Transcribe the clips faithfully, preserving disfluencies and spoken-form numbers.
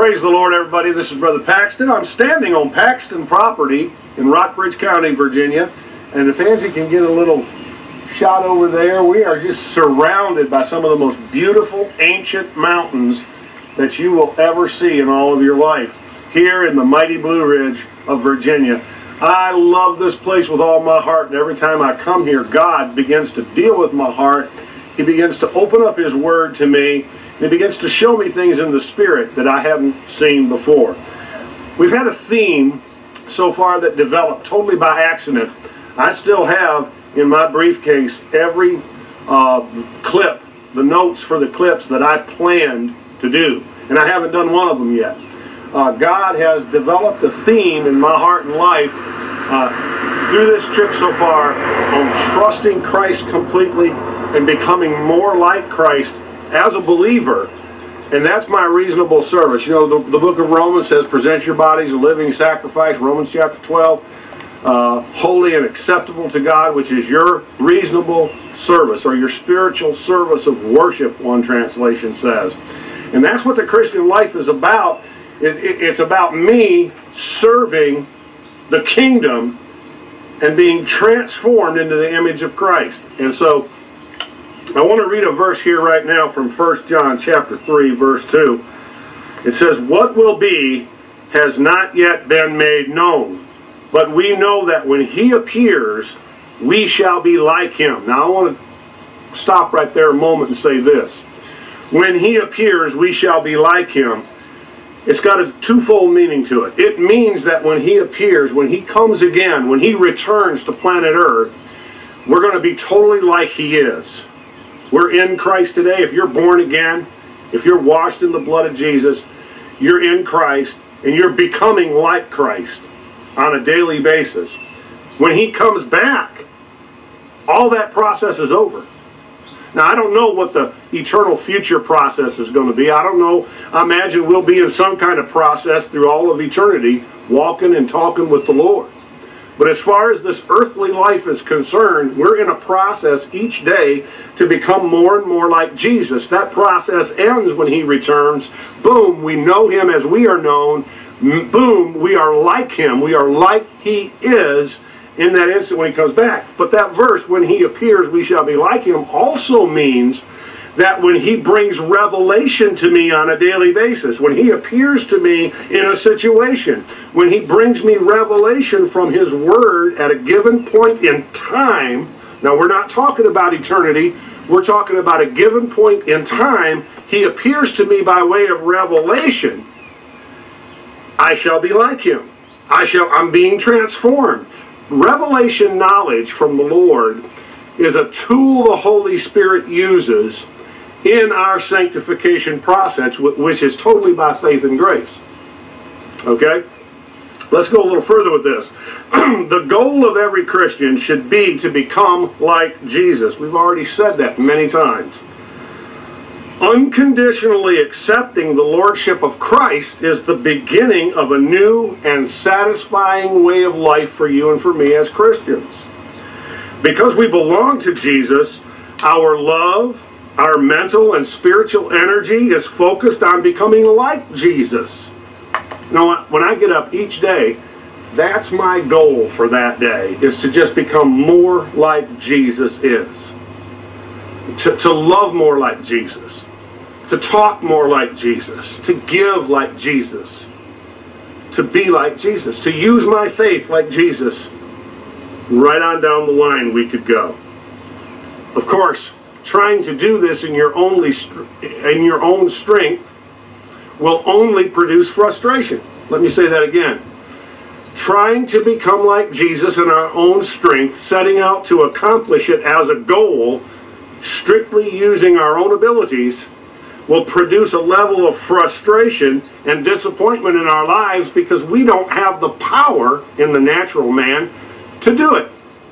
Praise the Lord, everybody. This is Brother Paxton. I'm standing on Paxton property in Rockbridge County, Virginia. And if Angie can get a little shot over there, we are just surrounded by some of the most beautiful ancient mountains that you will ever see in all of your life here in the mighty Blue Ridge of Virginia. I love this place with all my heart, and every time I come here, God begins to deal with my heart. He begins to open up His Word to me, and He begins to show me things in the Spirit that I haven't seen before. We've had a theme so far that developed totally by accident. I still have in my briefcase every uh, clip, the notes for the clips that I planned to do, and I haven't done one of them yet. Uh, God has developed a theme in my heart and life uh, through this trip so far on trusting Christ completely and becoming more like Christ as a believer, and that's my reasonable service. You know, the, the book of Romans says, present your bodies a living sacrifice, Romans chapter twelve, uh, holy and acceptable to God, which is your reasonable service, or your spiritual service of worship, one translation says. And that's what the Christian life is about. It, it, it's about me serving the kingdom and being transformed into the image of Christ. And so I want to read a verse here right now from First John chapter three, verse two. It says, what will be has not yet been made known, but we know that when He appears, we shall be like Him. Now I want to stop right there a moment and say this. When He appears, we shall be like Him. It's got a twofold meaning to it. It means that when He appears, when He comes again, when He returns to planet Earth, we're going to be totally like He is. We're in Christ today. If you're born again, if you're washed in the blood of Jesus, you're in Christ, and you're becoming like Christ on a daily basis. When He comes back, all that process is over. Now, I don't know what the eternal future process is going to be. I don't know. I imagine we'll be in some kind of process through all of eternity, walking and talking with the Lord. But as far as this earthly life is concerned, we're in a process each day to become more and more like Jesus. That process ends when He returns. Boom, we know Him as we are known. Boom, we are like Him. We are like He is in that instant when He comes back. But that verse, when He appears, we shall be like Him, also means that when He brings revelation to me on a daily basis, when He appears to me in a situation, when He brings me revelation from His Word at a given point in time. Now, we're not talking about eternity. We're talking about a given point in time. He appears to me by way of revelation. I shall be like Him. I shall, I'm being transformed. Revelation knowledge from the Lord is a tool the Holy Spirit uses in our sanctification process, which is totally by faith and grace. Okay? Let's go a little further with this. The goal of every Christian should be to become like Jesus. We've already said that many times. Unconditionally accepting the Lordship of Christ is the beginning of a new and satisfying way of life for you and for me as Christians. Because we belong to Jesus, our love, our mental and spiritual energy is focused on becoming like Jesus. You know what? When I get up each day, that's my goal for that day, is to just become more like Jesus is. To, to love more like Jesus. To talk more like Jesus. To give like Jesus. To be like Jesus. To use my faith like Jesus. Right on down the line we could go. Of course, trying to do this in your only in your own strength will only produce frustration. Let me say that again. Trying to become like Jesus in our own strength, setting out to accomplish it as a goal, strictly using our own abilities, will produce a level of frustration and disappointment in our lives because we don't have the power in the natural man to do it.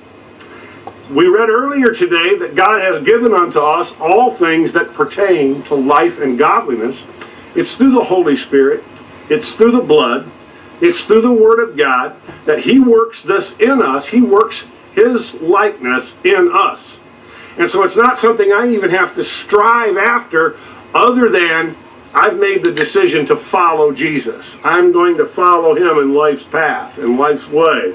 We read earlier today that God has given unto us all things that pertain to life and godliness. It's through the Holy Spirit. It's through the blood. It's through the Word of God that He works this in us. He works His likeness in us. And so it's not something I even have to strive after other than I've made the decision to follow Jesus. I'm going to follow him in life's path, in life's way.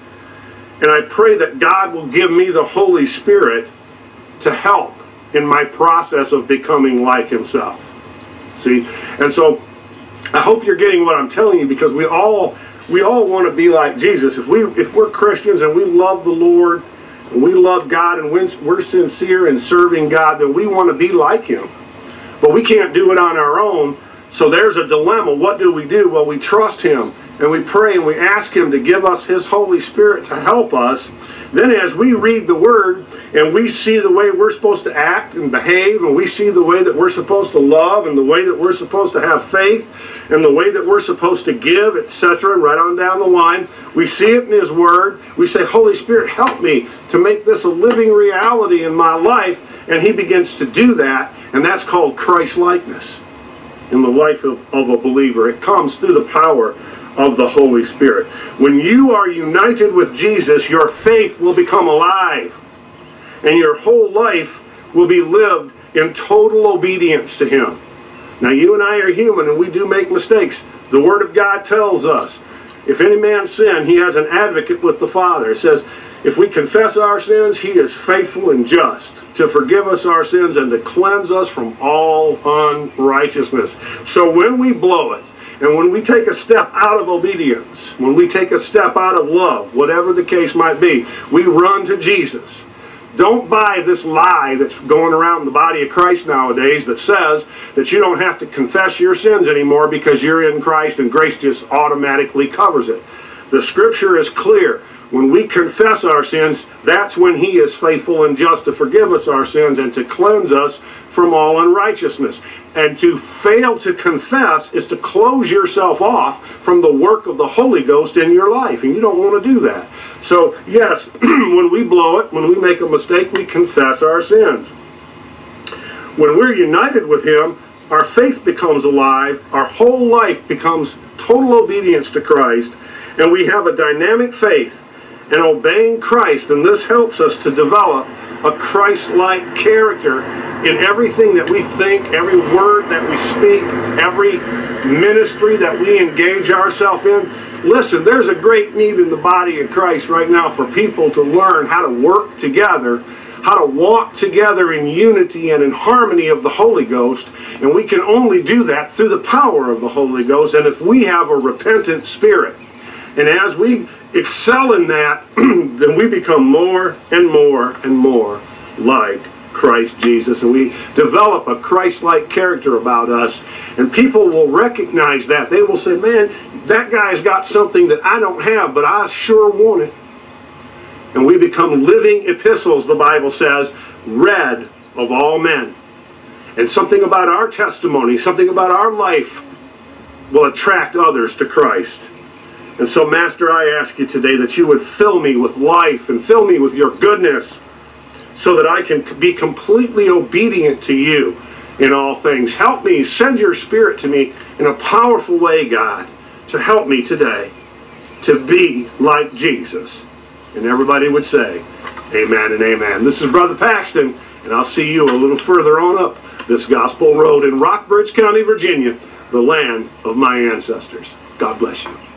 And I pray that God will give me the Holy Spirit to help in my process of becoming like himself. See? And so I hope you're getting what I'm telling you, because we all we all want to be like Jesus. If we if we're Christians and we love the Lord and we love God and we're sincere in serving God, then we want to be like him. But we can't do it on our own. So there's a dilemma. What do we do? Well, we trust him and we pray and we ask him to give us his Holy Spirit to help us. Then as we read the Word and we see the way we're supposed to act and behave, and we see the way that we're supposed to love and the way that we're supposed to have faith and the way that we're supposed to give, et cetera, and right on down the line, we see it in his Word. We say, Holy Spirit, help me to make this a living reality in my life. And he begins to do that, and that's called Christ-likeness in the life of, of a believer. It comes through the power of the Holy Spirit. When you are united with Jesus, your faith will become alive, and your whole life will be lived in total obedience to him. Now, you and I are human, and we do make mistakes. The Word of God tells us, if any man sin, he has an advocate with the Father. It says, if we confess our sins, he is faithful and just to forgive us our sins and to cleanse us from all unrighteousness. So when we blow it, and when we take a step out of obedience, when we take a step out of love, whatever the case might be, we run to Jesus. Don't buy this lie that's going around the body of Christ nowadays that says that you don't have to confess your sins anymore because you're in Christ and grace just automatically covers it. The Scripture is clear. When we confess our sins, that's when he is faithful and just to forgive us our sins and to cleanse us from all unrighteousness. And to fail to confess is to close yourself off from the work of the Holy Ghost in your life, and you don't want to do that. So, yes, when we blow it, when we make a mistake, we confess our sins. When we're united with him, our faith becomes alive, our whole life becomes total obedience to Christ, and we have a dynamic faith and obeying Christ, and this helps us to develop a Christ-like character in everything that we think, every word that we speak, every ministry that we engage ourselves in. Listen, there's a great need in the body of Christ right now for people to learn how to work together, how to walk together in unity and in harmony of the Holy Ghost, and we can only do that through the power of the Holy Ghost, and if we have a repentant spirit. And as we excel in that, then we become more and more and more like Christ Jesus. And we develop a Christ-like character about us. And people will recognize that. They will say, man, that guy's got something that I don't have, but I sure want it. And we become living epistles, the Bible says, read of all men. And something about our testimony, something about our life will attract others to Christ. And so, Master, I ask you today that you would fill me with life and fill me with your goodness so that I can be completely obedient to you in all things. Help me, send your Spirit to me in a powerful way, God, to help me today to be like Jesus. And everybody would say, amen and amen. This is Brother Paxton, and I'll see you a little further on up this gospel road in Rockbridge County, Virginia, the land of my ancestors. God bless you.